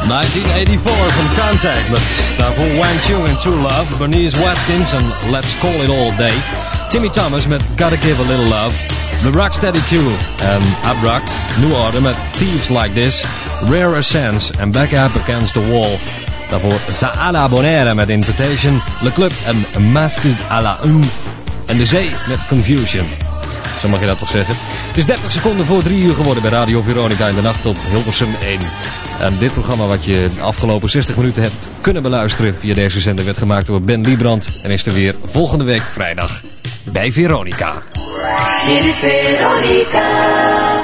1984 van Contact, met daarvoor Wang Chung en True Love, Bernice Watkins en Let's Call It All Day, Timmy Thomas met Gotta Give a Little Love, The Rocksteady Q en Abrak, New Order met Thieves Like This, Rare Essence en Back Up Against the Wall. Daarvoor Saala Bonaire met Invitation, Le Club en Masques à la Une en De Zee met Confusion. Zo mag je dat toch zeggen. Het is 30 seconden voor 3 uur geworden bij Radio Veronica in de nacht op Hilversum 1. En dit programma wat je de afgelopen 60 minuten hebt kunnen beluisteren via deze zender werd gemaakt door Ben Liebrand. En is er weer volgende week vrijdag bij Veronica. Dit is Veronica.